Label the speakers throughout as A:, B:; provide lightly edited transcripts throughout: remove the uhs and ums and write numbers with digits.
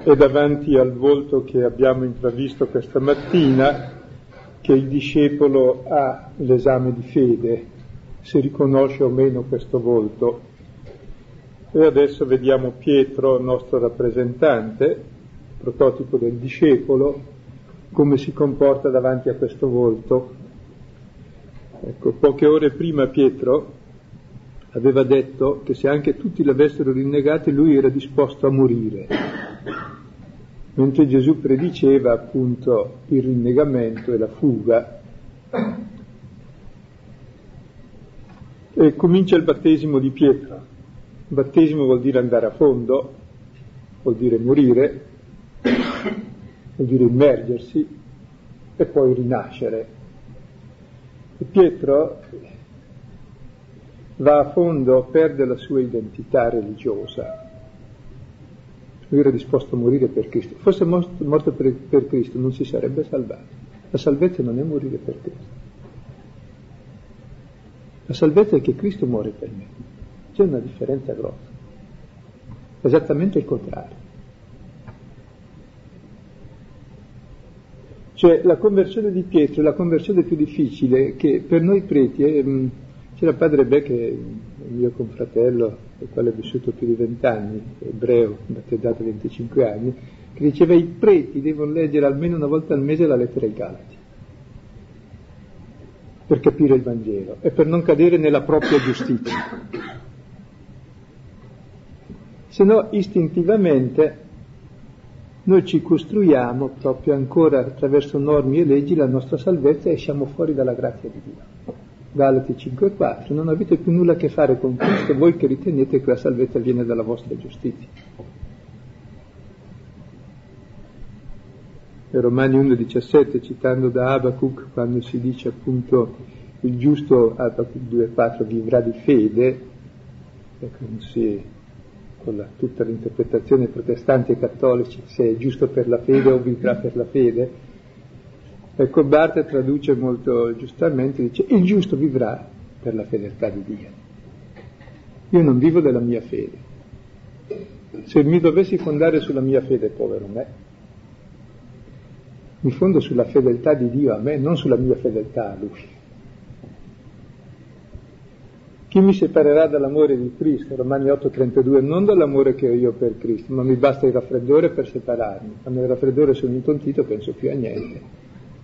A: è davanti al volto che abbiamo intravisto questa mattina che il discepolo ha l'esame di fede, se riconosce o meno questo volto. E adesso vediamo Pietro, nostro rappresentante, prototipo del discepolo, come si comporta davanti a questo volto. Ecco, poche ore prima Pietro aveva detto che se anche tutti l'avessero rinnegato lui era disposto a morire, mentre Gesù prediceva appunto il rinnegamento e la fuga. E comincia il battesimo di Pietro. Il battesimo vuol dire andare a fondo, vuol dire morire, vuol dire immergersi e poi rinascere. E Pietro va a fondo, perde la sua identità religiosa. Lui era disposto a morire per Cristo. Fosse morto per Cristo non si sarebbe salvato. La salvezza non è morire per Cristo. La salvezza è che Cristo muore per me. C'è una differenza grossa. Esattamente il contrario. Cioè la conversione di Pietro è la conversione più difficile che per noi preti c'era padre Becche, il mio confratello, il quale ha vissuto più di 20 anni, ebreo, battezzato 25 anni, che diceva i preti devono leggere almeno una volta al mese la lettera ai Galati per capire il Vangelo e per non cadere nella propria giustizia. Se no istintivamente noi ci costruiamo proprio ancora attraverso norme e leggi la nostra salvezza e siamo fuori dalla grazia di Dio. Galati 5,4, non avete più nulla a che fare con Cristo, voi che ritenete che la salvezza viene dalla vostra giustizia. E Romani 1,17, citando da Abacuc, quando si dice appunto il giusto, Abacuc 2,4, vivrà di fede, ecco, con tutta l'interpretazione protestanti e cattolici, se è giusto per la fede o vivrà per la fede. Ecco, Barth traduce molto giustamente, dice il giusto vivrà per la fedeltà di Dio. Io non vivo della mia fede. Se mi dovessi fondare sulla mia fede, povero me, mi fondo sulla fedeltà di Dio a me, non sulla mia fedeltà a Lui. Chi mi separerà dall'amore di Cristo? Romani 8,32, non dall'amore che ho io per Cristo, ma mi basta il raffreddore per separarmi. Quando il raffreddore sono intontito penso più a niente.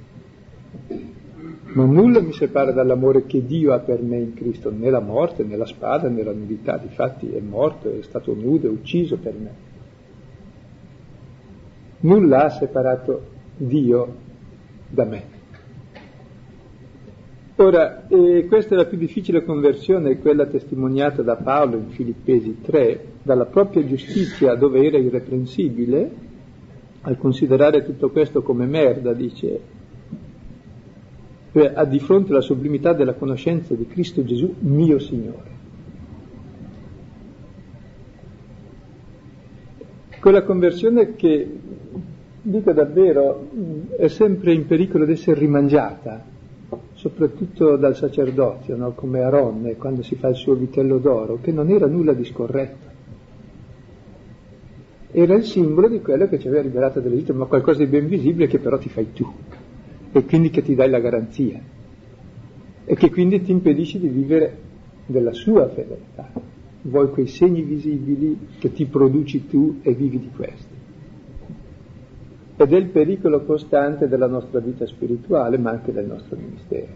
A: Ma nulla mi separa dall'amore che Dio ha per me in Cristo, né la morte, né la spada, né la nudità. Difatti è morto, è stato nudo, è ucciso per me. Nulla ha separato Dio da me. Ora, questa è la più difficile conversione, quella testimoniata da Paolo in Filippesi 3, dalla propria giustizia dove era irreprensibile, al considerare tutto questo come merda, dice, ha di fronte la sublimità della conoscenza di Cristo Gesù, mio Signore. Quella conversione che, dico davvero, è sempre in pericolo di essere rimangiata, soprattutto dal sacerdozio, no? Come Aronne, quando si fa il suo vitello d'oro, che non era nulla di scorretto. Era il simbolo di quello che ci aveva liberato dall'Egitto, ma qualcosa di ben visibile che però ti fai tu. E quindi che ti dai la garanzia e che quindi ti impedisci di vivere della sua fedeltà. Vuoi quei segni visibili che ti produci tu e vivi di questi. Ed è il pericolo costante della nostra vita spirituale, ma anche del nostro ministero.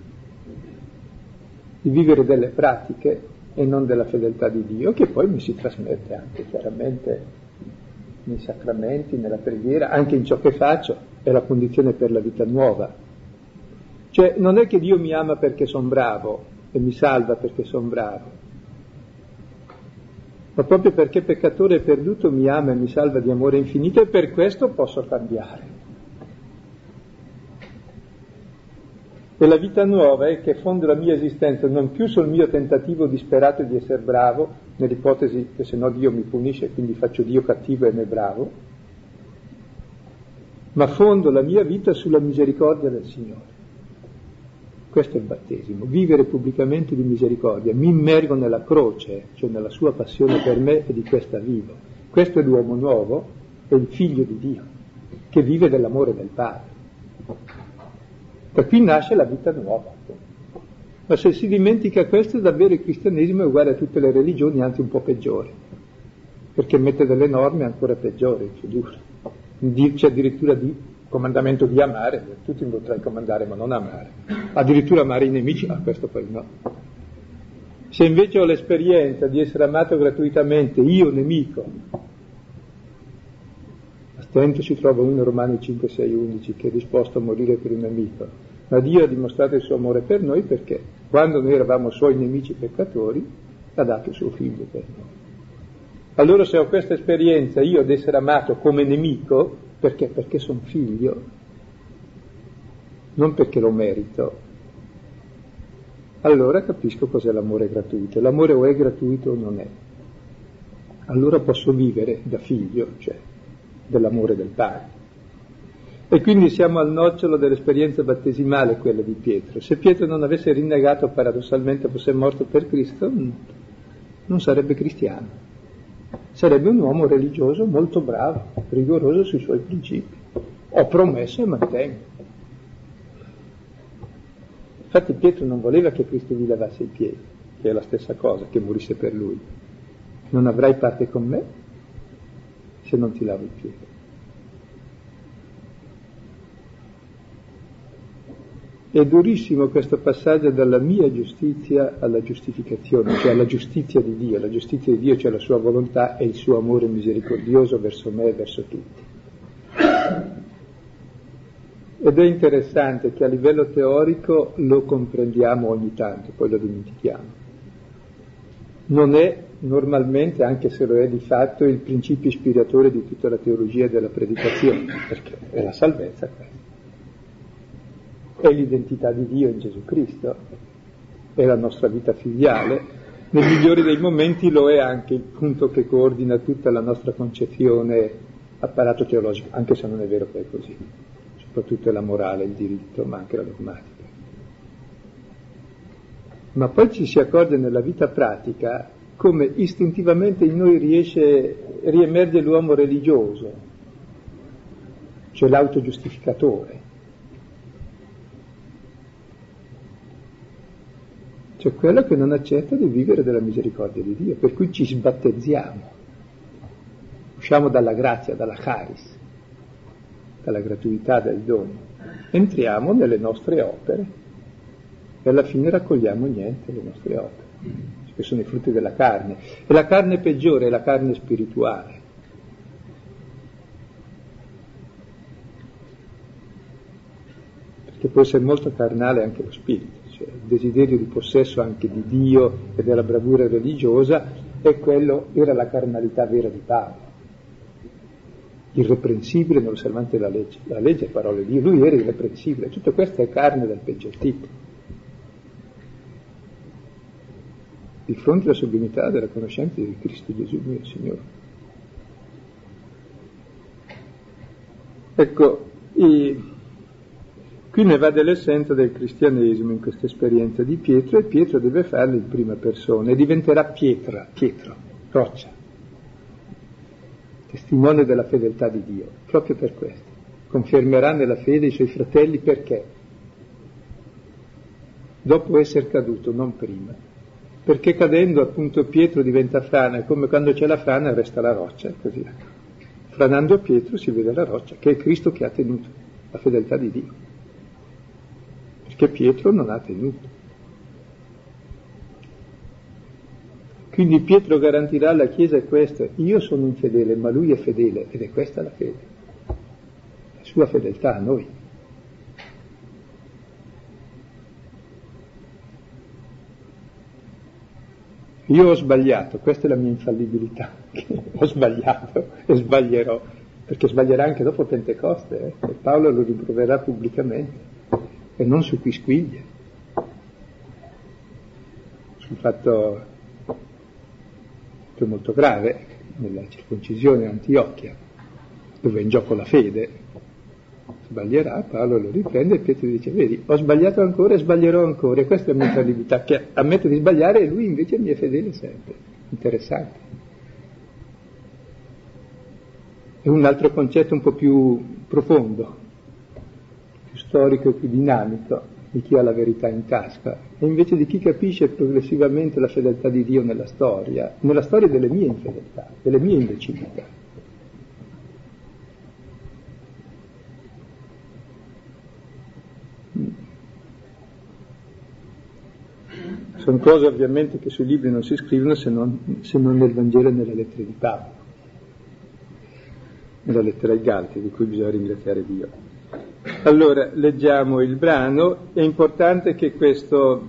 A: Di vivere delle pratiche e non della fedeltà di Dio, che poi mi si trasmette anche chiaramente nei sacramenti, nella preghiera, anche in ciò che faccio. È la condizione per la vita nuova. Cioè non è che Dio mi ama perché sono bravo e mi salva perché sono bravo, ma proprio perché peccatore e perduto mi ama e mi salva di amore infinito e per questo posso cambiare. E la vita nuova è che fondo la mia esistenza non più sul mio tentativo disperato di essere bravo, nell'ipotesi che se no Dio mi punisce e quindi faccio Dio cattivo e me bravo, ma fondo la mia vita sulla misericordia del Signore. Questo è il battesimo, vivere pubblicamente di misericordia. Mi immergo nella croce, cioè nella sua passione per me e di questa vivo. Questo è l'uomo nuovo è il figlio di Dio, che vive dell'amore del Padre. Da qui nasce la vita nuova. Ma se si dimentica questo, davvero il cristianesimo è uguale a tutte le religioni, anzi un po' peggiore, perché mette delle norme ancora peggiori, più dure. C'è addirittura di comandamento di amare, tutti mi potrai comandare ma non amare, addirittura amare i nemici, ma questo poi no. Se invece ho l'esperienza di essere amato gratuitamente, io nemico, attento, si trova uno in Romani 5, 6, 11 che è disposto a morire per un nemico, ma Dio ha dimostrato il suo amore per noi perché quando noi eravamo suoi nemici peccatori ha dato il suo figlio per noi. Allora se ho questa esperienza io di essere amato come nemico, perché? Perché sono figlio, non perché lo merito, allora capisco cos'è l'amore gratuito. L'amore o è gratuito o non è. Allora posso vivere da figlio, cioè dell'amore del Padre. E quindi siamo al nocciolo dell'esperienza battesimale, quella di Pietro. Se Pietro non avesse rinnegato, paradossalmente fosse morto per Cristo, non sarebbe cristiano. Sarebbe un uomo religioso molto bravo, rigoroso sui suoi principi. Ho promesso e mantengo. Infatti Pietro non voleva che Cristo gli lavasse i piedi, che è la stessa cosa, che morisse per lui. Non avrai parte con me se non ti lavo i piedi. È durissimo questo passaggio dalla mia giustizia alla giustificazione, cioè alla giustizia di Dio. La giustizia di Dio, cioè la sua volontà e il suo amore misericordioso verso me e verso tutti. Ed è interessante che a livello teorico lo comprendiamo ogni tanto, poi lo dimentichiamo. Non è normalmente, anche se lo è di fatto, il principio ispiratore di tutta la teologia della predicazione, perché è la salvezza questa. È l'identità di Dio in Gesù Cristo, è la nostra vita filiale, nei migliori dei momenti lo è anche il punto che coordina tutta la nostra concezione apparato teologico, anche se non è vero che è così, soprattutto è la morale, il diritto, ma anche la dogmatica. Ma poi ci si accorge nella vita pratica come istintivamente in noi riemerge l'uomo religioso, cioè l'autogiustificatore. Cioè quello che non accetta di vivere della misericordia di Dio, per cui ci sbattezziamo, usciamo dalla grazia, dalla charis, dalla gratuità del dono, entriamo nelle nostre opere e alla fine raccogliamo niente le nostre opere, che sono i frutti della carne. E la carne peggiore è la carne spirituale. Perché può essere molto carnale anche lo spirito. Cioè, il desiderio di possesso anche di Dio e della bravura religiosa era la carnalità vera di Paolo, irreprensibile nell'osservante della legge. La legge è parola di Dio, lui era irreprensibile. Tutto questo è carne del peggior tipo. Di fronte alla sublimità della conoscenza di Cristo Gesù mio Signore. Ecco, qui ne va dell'essenza del cristianesimo in questa esperienza di Pietro, e Pietro deve farlo in prima persona e diventerà Pietro, roccia, testimone della fedeltà di Dio, proprio per questo. Confermerà nella fede i suoi fratelli perché? Dopo essere caduto, non prima. Perché cadendo appunto Pietro diventa frana, e come quando c'è la frana resta la roccia, e così. Franando Pietro si vede la roccia, che è Cristo che ha tenuto la fedeltà di Dio. Perché Pietro non ha tenuto. Quindi Pietro garantirà alla Chiesa questo: io sono infedele, ma lui è fedele, ed è questa la fede, la sua fedeltà a noi. Io ho sbagliato, questa è la mia infallibilità, ho sbagliato e sbaglierò, perché sbaglierà anche dopo Pentecoste, e Paolo lo rimproverà pubblicamente. E non su quisquiglie, sul fatto che è molto grave nella circoncisione a Antiochia, dove è in gioco la fede. Sbaglierà, Paolo lo riprende e Pietro dice: vedi, ho sbagliato ancora e sbaglierò ancora, e questa è la mia infallibilità, che ammette di sbagliare e lui invece mi è fedele sempre. Interessante. è un altro concetto un po' più profondo, più storico e più dinamico di chi ha la verità in tasca, e invece di chi capisce progressivamente la fedeltà di Dio nella storia delle mie infedeltà, delle mie imbecillità. Sono cose ovviamente che sui libri non si scrivono se non nel Vangelo e nelle lettere di Paolo, nella lettera ai Galati, di cui bisogna ringraziare Dio. Allora, leggiamo il brano. È importante che questo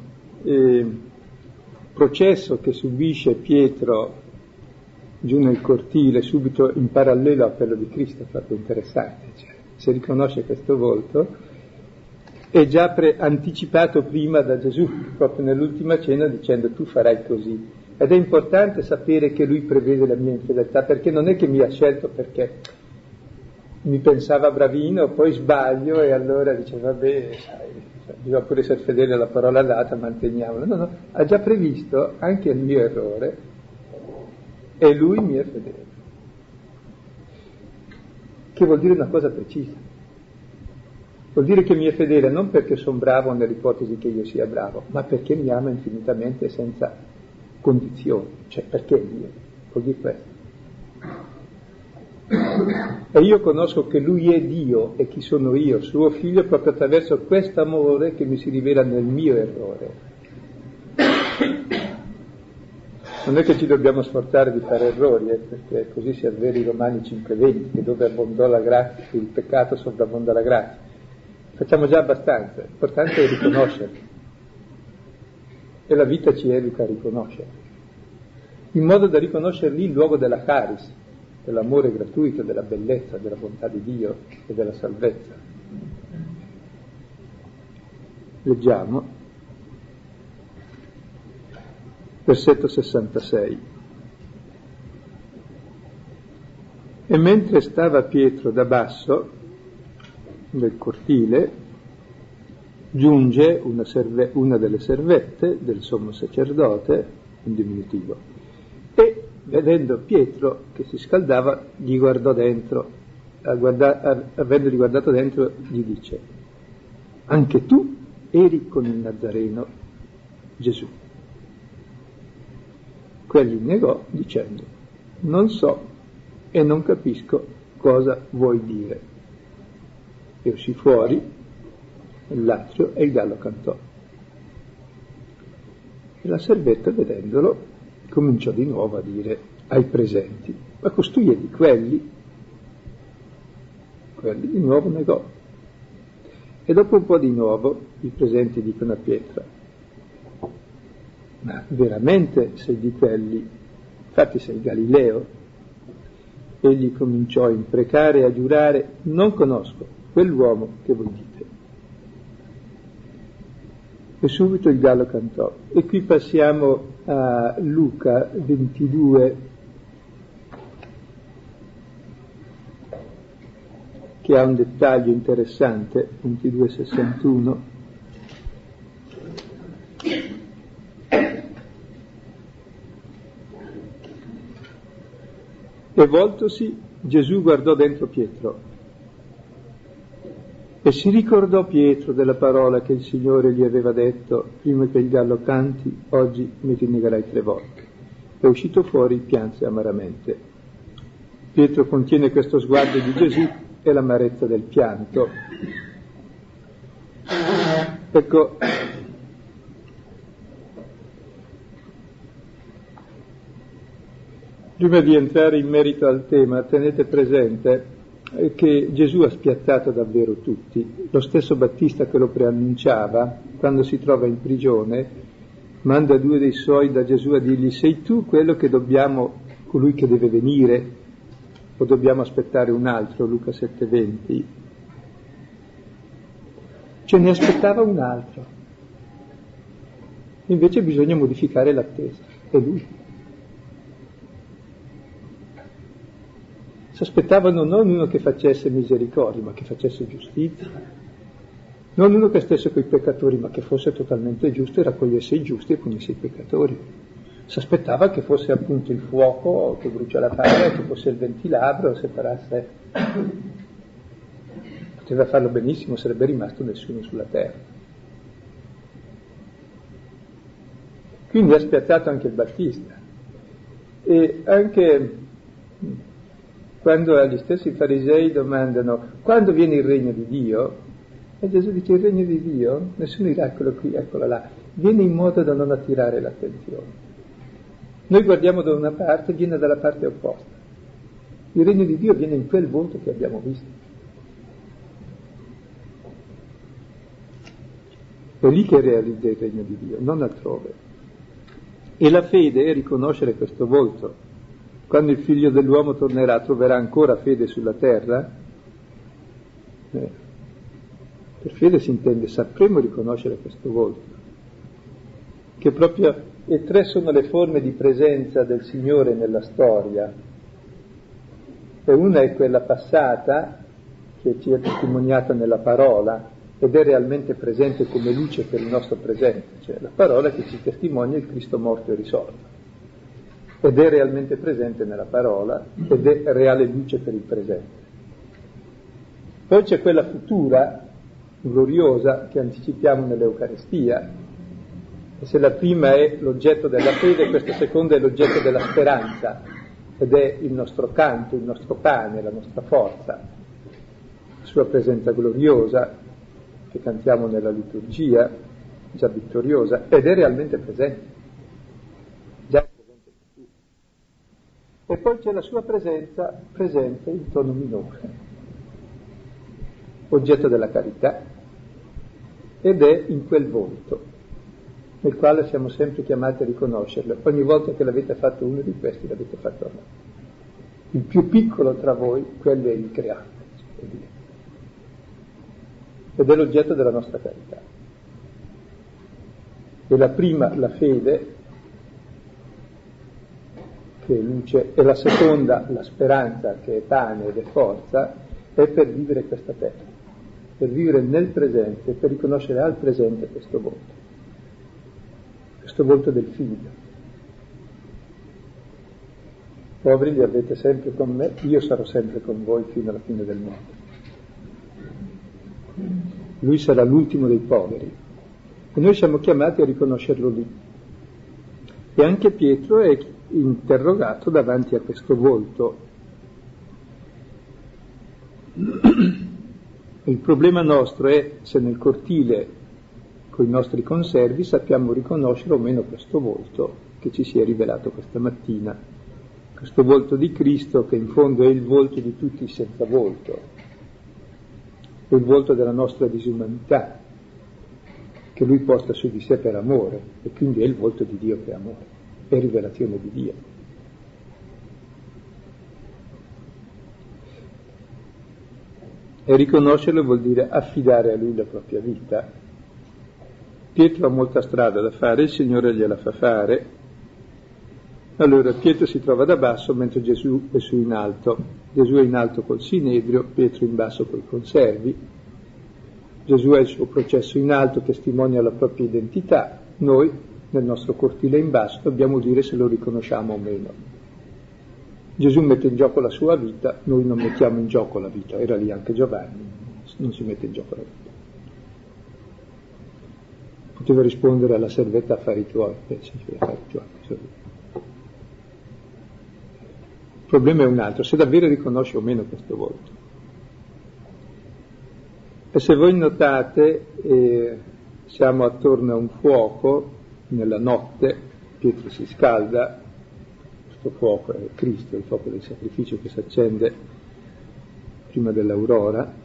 A: processo che subisce Pietro giù nel cortile, subito in parallelo a quello di Cristo, è proprio interessante, cioè, se riconosce questo volto, è già anticipato prima da Gesù, proprio nell'ultima cena, dicendo tu farai così. Ed è importante sapere che lui prevede la mia infedeltà, perché non è che mi ha scelto perché mi pensava bravino, poi sbaglio e allora dice vabbè, sai, bisogna pure essere fedeli alla parola data, manteniamola. No, ha già previsto anche il mio errore e lui mi è fedele. Che vuol dire una cosa precisa. Vuol dire che mi è fedele non perché sono bravo nell'ipotesi che io sia bravo, ma perché mi ama infinitamente senza condizioni, cioè perché è Dio, vuol dire questo. E io conosco che Lui è Dio e chi sono io, suo figlio, proprio attraverso questo amore che mi si rivela nel mio errore. Non è che ci dobbiamo sforzare di fare errori, perché così si avvera i Romani 5:20, che dove abbondò la grazia, il peccato sovrabbonda la grazia. Facciamo già abbastanza, l'importante è riconoscerli. E la vita ci educa a riconoscerli, in modo da riconoscerli in luogo della caris, dell'amore gratuito, della bellezza, della bontà di Dio e della salvezza. Leggiamo. Versetto 66. E mentre stava Pietro da basso del cortile, giunge una delle servette del sommo sacerdote, in diminutivo, e vedendo Pietro che si scaldava, gli guardò dentro, avendogli guardato dentro, gli dice: anche tu eri con il Nazareno Gesù. Quegli negò dicendo: non so e non capisco cosa vuoi dire. E uscì fuori nell'atrio e il gallo cantò. E la servetta, vedendolo, cominciò di nuovo a dire ai presenti: ma costui è di quelli? Quelli di nuovo negò. E dopo un po' di nuovo i presenti dicono a Pietro: ma veramente sei di quelli? Infatti sei Galileo? Egli cominciò a imprecare e a giurare: non conosco quell'uomo che voi dite. E subito il gallo cantò. E qui passiamo a Luca 22, che ha un dettaglio interessante, 22:61. E voltosi, Gesù guardò dentro Pietro e si ricordò Pietro della parola che il Signore gli aveva detto: prima che il gallo canti, oggi mi rinnegerai 3 volte. E uscito fuori pianse amaramente. Pietro contiene questo sguardo di Gesù e l'amarezza del pianto. Ecco, prima di entrare in merito al tema, tenete presente che Gesù ha spiazzato davvero tutti. Lo stesso Battista che lo preannunciava, quando si trova in prigione, manda 2 dei suoi da Gesù a dirgli: sei tu quello che colui che deve venire, o dobbiamo aspettare un altro? Luca 7:20. Cioè ne aspettava un altro. Invece bisogna modificare l'attesa. È lui. Si aspettavano non uno che facesse misericordia, ma che facesse giustizia. Non uno che stesse coi peccatori, ma che fosse totalmente giusto e raccogliesse i giusti e punisse i peccatori. Si aspettava che fosse appunto il fuoco che brucia la paglia, che fosse il ventiladro, separasse. Poteva farlo benissimo, sarebbe rimasto nessuno sulla terra. Quindi ha spiazzato anche il Battista. E anche quando agli stessi farisei domandano quando viene il regno di Dio, e Gesù dice il regno di Dio, nessun dirà eccolo qui, eccolo là, viene in modo da non attirare l'attenzione. Noi guardiamo da una parte, viene dalla parte opposta. Il regno di Dio viene in quel volto che abbiamo visto. È lì che realizza il regno di Dio, non altrove. E la fede è riconoscere questo volto. Quando il figlio dell'uomo tornerà, troverà ancora fede sulla terra? Per fede si intende, sapremo riconoscere questo volto. Che proprio, e tre sono le forme di presenza del Signore nella storia. E una è quella passata, che ci è testimoniata nella parola, ed è realmente presente come luce per il nostro presente, cioè la parola che ci testimonia il Cristo morto e risorto, ed è realmente presente nella parola, ed è reale luce per il presente. Poi c'è quella futura, gloriosa, che anticipiamo nell'Eucaristia, e se la prima è l'oggetto della fede, questa seconda è l'oggetto della speranza, ed è il nostro canto, il nostro pane, la nostra forza, la sua presenza gloriosa, che cantiamo nella liturgia, già vittoriosa, ed è realmente presente, già è presente in tutti. E poi c'è la sua presenza presente in tono minore, oggetto della carità, ed è in quel volto, nel quale siamo sempre chiamati a riconoscerlo. Ogni volta che l'avete fatto uno di questi, l'avete fatto a me. Il più piccolo tra voi, quello è il creato, ed è l'oggetto della nostra carità. E la prima, la fede, che è luce, e la seconda, la speranza, che è pane ed è forza, è per vivere questa terra, per vivere nel presente, per riconoscere al presente questo volto del Figlio. Poveri li avete sempre con me, io sarò sempre con voi fino alla fine del mondo. Lui sarà l'ultimo dei poveri e noi siamo chiamati a riconoscerlo lì. E anche Pietro è interrogato davanti a questo volto. Il problema nostro è se nel cortile con i nostri conservi sappiamo riconoscere o meno questo volto che ci si è rivelato questa mattina, questo volto di Cristo che in fondo è il volto di tutti senza volto, è il volto della nostra disumanità che Lui porta su di sé per amore, e quindi è il volto di Dio che è amore, è rivelazione di Dio. E riconoscerlo vuol dire affidare a Lui la propria vita. Pietro ha molta strada da fare, il Signore gliela fa fare. Allora Pietro si trova da basso mentre Gesù è su in alto. Gesù è in alto col Sinedrio, Pietro in basso col conservi. Gesù ha il suo processo in alto, testimonia la propria identità. Noi, nel nostro cortile in basso, dobbiamo dire se lo riconosciamo o meno. Gesù mette in gioco la sua vita, noi non mettiamo in gioco la vita. Era lì anche Giovanni, non si mette in gioco la vita. Poteva rispondere alla servetta affari tuoi, affari tuoi. Il problema è un altro, se davvero riconosce o meno questo volto. E se voi notate, siamo attorno a un fuoco nella notte, Pietro si scalda, questo fuoco è Cristo, il fuoco del sacrificio che si accende prima dell'aurora,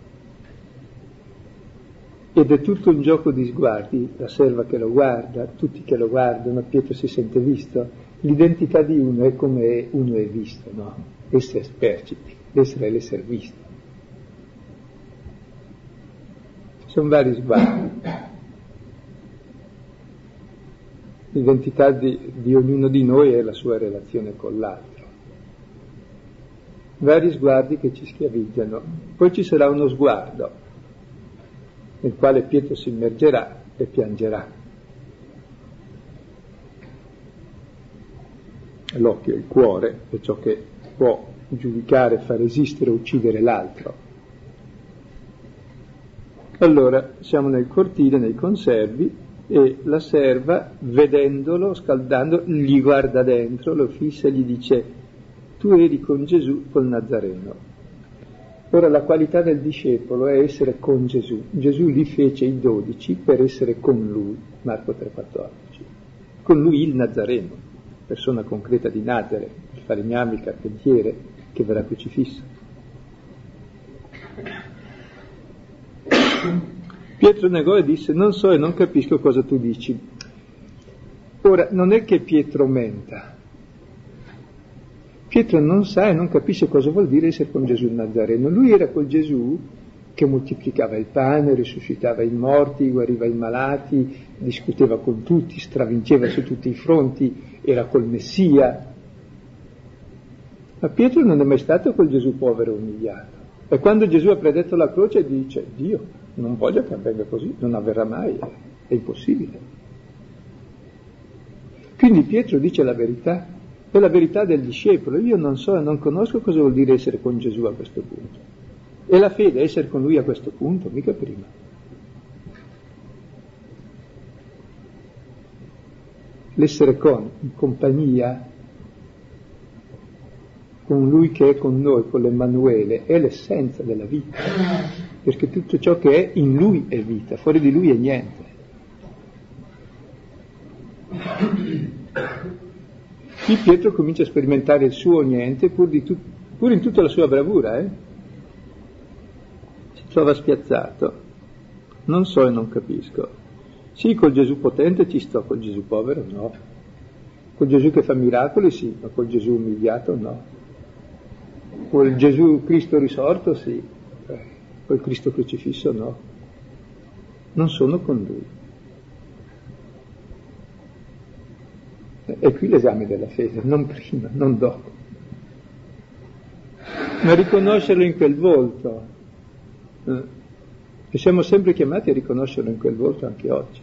A: ed è tutto un gioco di sguardi, la serva che lo guarda, tutti che lo guardano, Pietro si sente visto. L'identità di uno è come uno è visto, no? Essere sperciti, essere l'essere visto. Sono vari sguardi. L'identità di ognuno di noi è la sua relazione con l'altro. Vari sguardi che ci schiavizzano. Poi ci sarà uno sguardo nel quale Pietro si immergerà e piangerà. L'occhio è il cuore, è ciò che può giudicare, far esistere o uccidere l'altro. Allora siamo nel cortile, nei conservi, e la serva, vedendolo, scaldando, gli guarda dentro, lo fissa e gli dice: tu eri con Gesù, col Nazareno. Ora la qualità del discepolo è essere con Gesù. Gesù li fece i 12 per essere con lui, Marco 3,14. Con lui il Nazareno, persona concreta di Nazareth, il falegname, il carpentiere, che verrà crocifisso. Pietro negò e disse: non so e non capisco cosa tu dici. Ora, non è che Pietro menta. Pietro non sa e non capisce cosa vuol dire essere con Gesù il Nazareno. Lui era quel Gesù che moltiplicava il pane, risuscitava i morti, guariva i malati, discuteva con tutti, stravinceva su tutti i fronti, era col Messia. Ma Pietro non è mai stato quel Gesù povero e umiliato. E quando Gesù ha predetto la croce dice: Dio, non voglio che avvenga così, non avverrà mai, è impossibile. Quindi Pietro dice la verità. È la verità del discepolo. Io non so e non conosco cosa vuol dire essere con Gesù a questo punto. E la fede è essere con lui a questo punto, mica prima. L'essere in compagnia, con lui che è con noi, con l'Emmanuele, è l'essenza della vita. Perché tutto ciò che è in lui è vita, fuori di lui è niente. Qui Pietro comincia a sperimentare il suo niente pur in tutta la sua bravura. Si trova spiazzato. Non so e non capisco. Sì, col Gesù potente ci sto, col Gesù povero no. Col Gesù che fa miracoli sì, ma col Gesù umiliato no. Col Gesù Cristo risorto sì, col Cristo crocifisso no. Non sono con lui. È qui l'esame della fede, non prima, non dopo. Ma riconoscerlo in quel volto. E siamo sempre chiamati a riconoscerlo in quel volto anche oggi.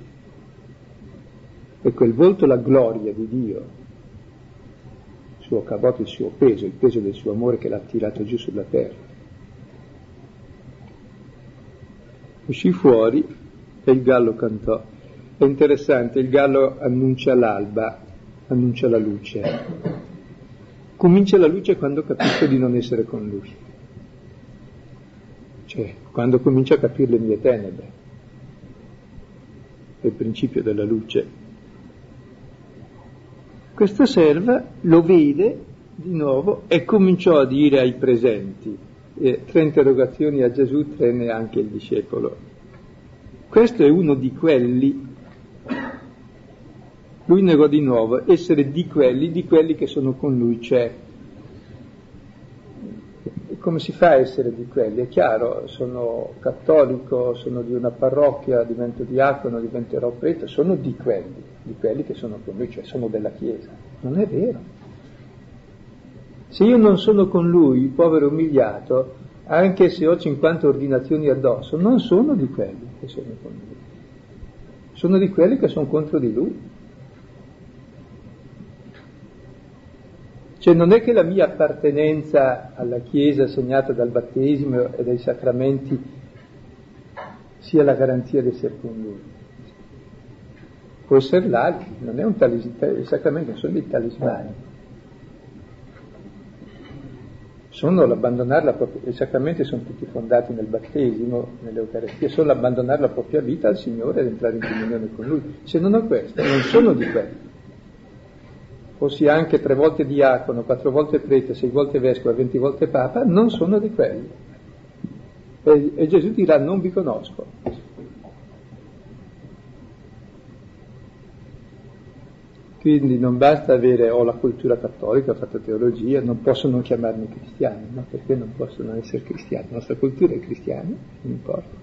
A: E quel volto la gloria di Dio, il suo cavoto, il suo peso, il peso del suo amore che l'ha tirato giù sulla terra. Uscì fuori e il gallo cantò. È interessante, il gallo annuncia l'alba, annuncia la luce. Comincia la luce quando capisco di non essere con lui, cioè quando comincio a capire le mie tenebre, è il principio della luce. Questa serva lo vede di nuovo e cominciò a dire ai presenti, 3 interrogazioni a Gesù, 3 neanche il discepolo. Questo è uno di quelli. Lui negò di nuovo essere di quelli che sono con lui, cioè come si fa a essere di quelli? È chiaro, sono cattolico, sono di una parrocchia, divento diacono, diventerò prete, sono di quelli che sono con lui, cioè sono della Chiesa. Non è vero. Se io non sono con lui, povero umiliato, anche se ho 50 ordinazioni addosso, non sono di quelli che sono con lui. Sono di quelli che sono contro di lui. Cioè non è che la mia appartenenza alla Chiesa segnata dal battesimo e dai sacramenti sia la garanzia di essere con lui. Può essere l'altro, non è un talismano, i sacramenti sono dei talismani. Sono l'abbandonare la propria, i sacramenti sono tutti fondati nel battesimo, nell'Eucaristia, sono l'abbandonare la propria vita al Signore ed entrare in comunione con Lui. Se non ho questo, non sono di quelli. Fossi anche 3 volte diacono, 4 volte prete, 6 volte vescovo e 20 volte papa, non sono di quelli. E Gesù dirà: non vi conosco. Quindi non basta avere la cultura cattolica, ho fatto teologia, non posso non chiamarmi cristiano, no? Perché non posso non essere cristiano? La nostra cultura è cristiana, non importa.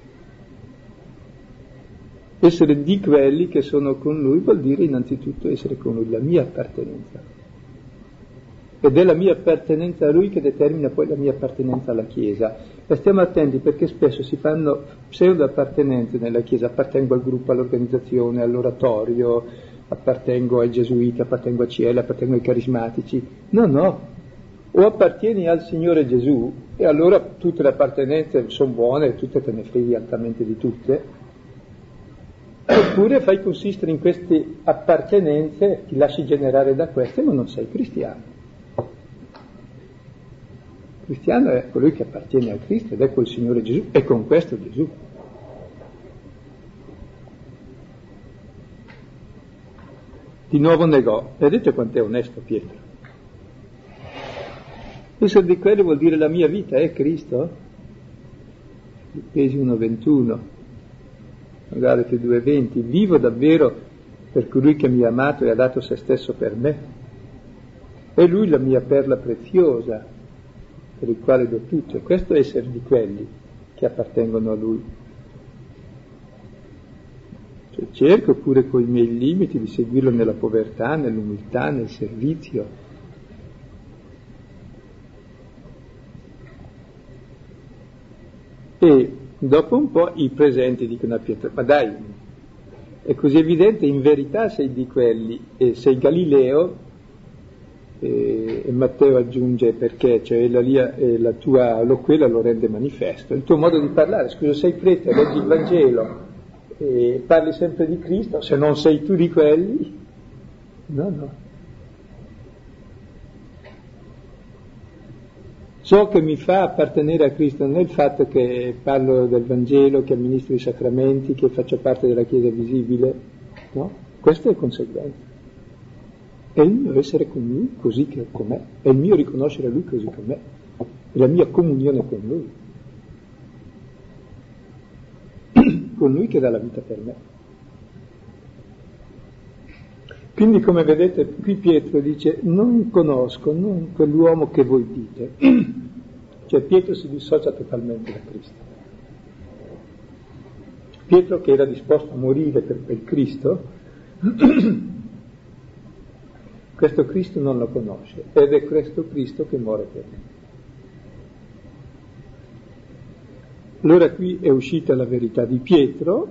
A: Essere di quelli che sono con lui vuol dire innanzitutto essere con lui, la mia appartenenza. Ed è la mia appartenenza a lui che determina poi la mia appartenenza alla Chiesa. E stiamo attenti perché spesso si fanno pseudo appartenenze nella Chiesa, appartengo al gruppo, all'organizzazione, all'oratorio, appartengo ai gesuiti, appartengo a CL, appartengo ai carismatici. No. O appartieni al Signore Gesù, e allora tutte le appartenenze sono buone, tutte te ne freghi altamente di tutte, oppure fai consistere in queste appartenenze, ti lasci generare da queste, ma non sei cristiano. Cristiano è colui che appartiene a Cristo ed è col Signore Gesù e con questo Gesù. Di nuovo negò. Vedete quanto è onesto Pietro? Essere di quelli vuol dire la mia vita è Cristo? Filippesi 1,21, Galati 2,20, vivo davvero per colui che mi ha amato e ha dato se stesso per me? È lui la mia perla preziosa, per il quale do tutto, e questo è essere di quelli che appartengono a lui. Cioè, cerco pure con i miei limiti di seguirlo nella povertà, nell'umiltà, nel servizio. E dopo un po' i presenti dicono a Pietro, ma dai, è così evidente, in verità sei di quelli, e sei Galileo, e Matteo aggiunge perché, cioè la tua eloquenza lo rende manifesto, il tuo modo di parlare, scusa, sei prete, leggi il Vangelo, e parli sempre di Cristo, se non sei tu di quelli, no. Ciò che mi fa appartenere a Cristo non è il fatto che parlo del Vangelo, che amministro i sacramenti, che faccio parte della Chiesa visibile, no? Questo è conseguenza. È il mio essere con Lui così che com'è, è il mio riconoscere Lui così com'è, è la mia comunione con Lui che dà la vita per me. Quindi, come vedete, qui Pietro dice, non conosco quell'uomo che voi dite. Cioè Pietro si dissocia totalmente da Cristo. Pietro, che era disposto a morire per Cristo, questo Cristo non lo conosce, ed è questo Cristo che muore per me. Allora qui è uscita la verità di Pietro.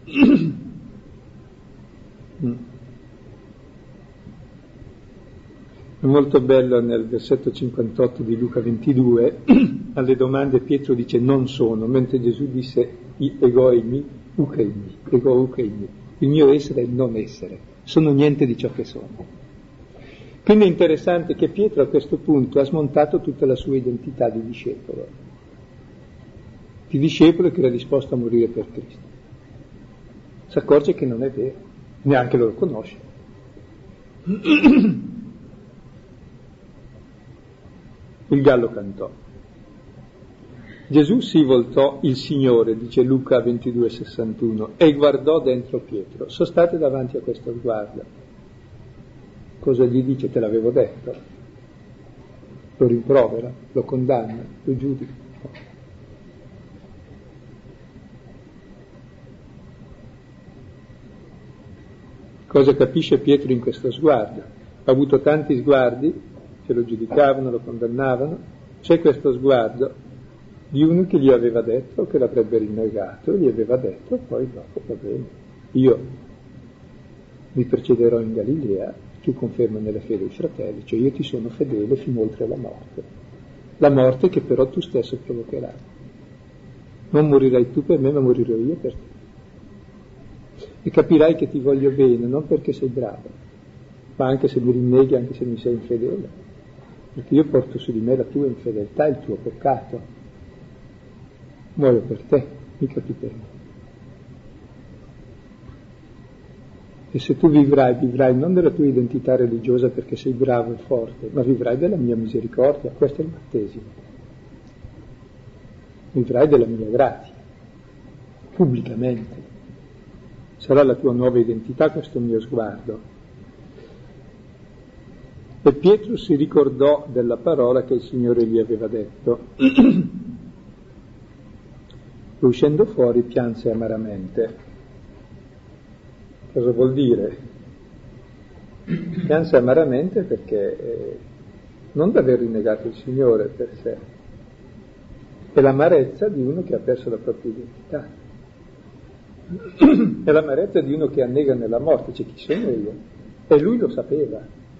A: È molto bello nel versetto 58 di Luca 22, alle domande Pietro dice non sono, mentre Gesù disse egoimi, ukeimi, ego ukeimi, il mio essere è il non essere, sono niente di ciò che sono. Quindi è interessante che Pietro a questo punto ha smontato tutta la sua identità di discepolo che era disposto a morire per Cristo. Si accorge che non è vero, neanche lo conosce. Il gallo cantò. Gesù si voltò, il Signore, dice Luca 22,61, e guardò dentro Pietro. Sostate davanti a questo sguardo. Cosa gli dice? Te l'avevo detto. Lo rimprovera, lo condanna, lo giudica. Cosa capisce Pietro in questo sguardo? Ha avuto tanti sguardi che lo giudicavano, lo condannavano. C'è questo sguardo di uno che gli aveva detto che l'avrebbe rinnegato, gli aveva detto poi dopo va bene, io mi precederò in Galilea, tu conferma nella fede i fratelli, cioè io ti sono fedele fino oltre la morte che però tu stesso provocherai. Non morirai tu per me, ma morirò io per te. E capirai che ti voglio bene, non perché sei bravo, ma anche se mi rinneghi, anche se mi sei infedele, perché io porto su di me la tua infedeltà, il tuo peccato. Muoio per te, mica tu per me. E se tu vivrai non della tua identità religiosa perché sei bravo e forte, ma vivrai della mia misericordia, questo è il battesimo. Vivrai della mia grazia, pubblicamente. Sarà la tua nuova identità questo mio sguardo. E Pietro si ricordò della parola che il Signore gli aveva detto. E uscendo fuori pianse amaramente. Cosa vuol dire? Pianse amaramente perché non d'aver rinnegato il Signore per sé, è l'amarezza di uno che ha perso la propria identità. È l'amarezza di uno che annega nella morte, cioè chi sono io? E lui lo sapeva,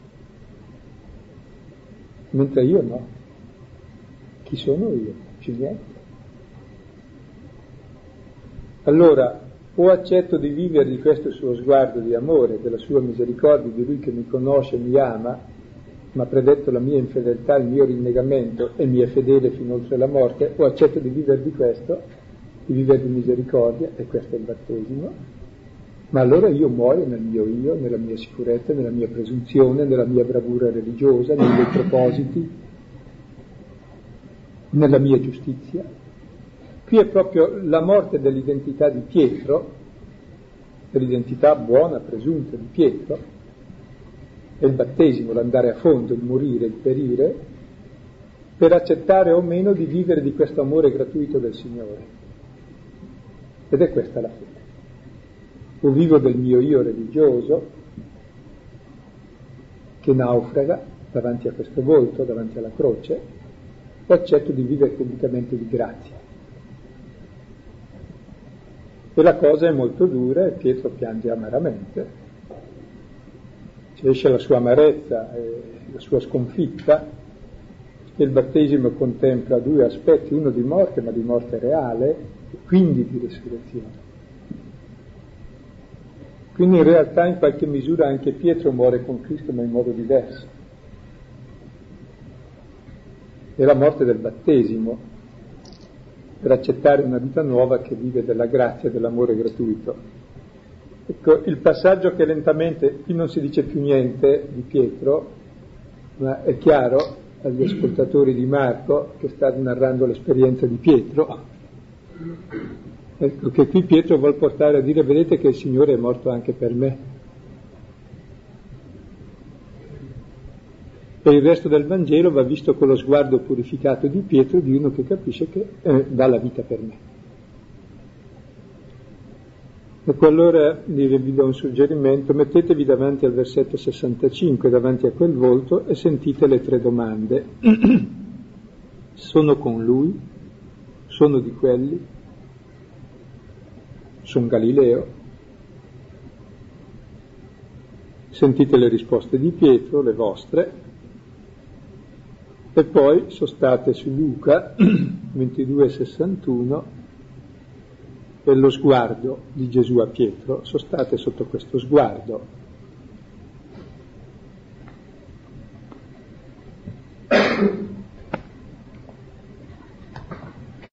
A: mentre io no. Chi sono io? Più niente. Allora, o accetto di vivere di questo suo sguardo di amore, della sua misericordia, di lui che mi conosce, mi ama, ma ha predetto la mia infedeltà, il mio rinnegamento e mi è fedele fino oltre la morte, o accetto di vivere di questo, di vivere di misericordia, e questo è il battesimo, ma allora io muoio nel mio io, nella mia sicurezza, nella mia presunzione, nella mia bravura religiosa, nei miei propositi, nella mia giustizia. Qui è proprio la morte dell'identità di Pietro, dell'identità buona, presunta di Pietro, e il battesimo, l'andare a fondo, il morire, il perire, per accettare o meno di vivere di questo amore gratuito del Signore. Ed è questa la fede. O vivo del mio io religioso, che naufraga davanti a questo volto, davanti alla croce, o accetto di vivere pubblicamente di grazia. E la cosa è molto dura e Pietro piange amaramente, ci esce la sua amarezza e la sua sconfitta, e il battesimo contempla due aspetti, uno di morte, ma di morte reale, e quindi di resurrezione. Quindi in realtà in qualche misura anche Pietro muore con Cristo, ma in modo diverso. È la morte del battesimo, per accettare una vita nuova che vive della grazia e dell'amore gratuito. Ecco, il passaggio che lentamente, qui non si dice più niente di Pietro, ma è chiaro agli ascoltatori di Marco, che sta narrando l'esperienza di Pietro, ecco che qui Pietro vuol portare a dire: vedete che il Signore è morto anche per me. E il resto del Vangelo va visto con lo sguardo purificato di Pietro, di uno che capisce che dà la vita per me. Ecco, allora vi do un suggerimento: mettetevi davanti al versetto 65, davanti a quel volto, e sentite le tre domande. Sono con lui? Sono di quelli? Sono Galileo? Sentite le risposte di Pietro, le vostre. E poi sostate su Luca 22,61 per lo sguardo di Gesù a Pietro, sostate sotto questo sguardo